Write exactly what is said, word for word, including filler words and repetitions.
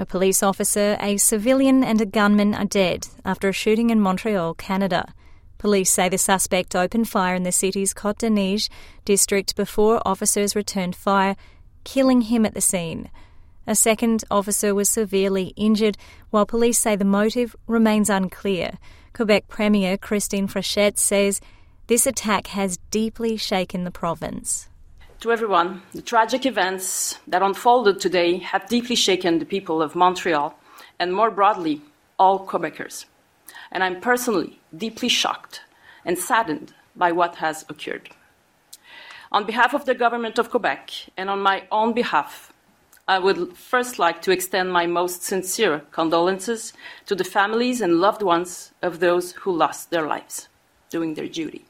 police officer, a civilian and a gunman are dead after a shooting in Montreal, Canada. Police say the suspect opened fire in the city's Côte-des-Neiges district before officers returned fire, killing him at the scene. A second officer was severely injured, while police say the motive remains unclear. Quebec Premier Christine Frechette says this attack has deeply shaken the province. To everyone, the tragic events that unfolded today have deeply shaken the people of Montreal and, more broadly, all Quebecers. And I'm personally deeply shocked and saddened by what has occurred. On behalf of the Government of Quebec and on my own behalf, I would first like to extend my most sincere condolences to the families and loved ones of those who lost their lives doing their duty.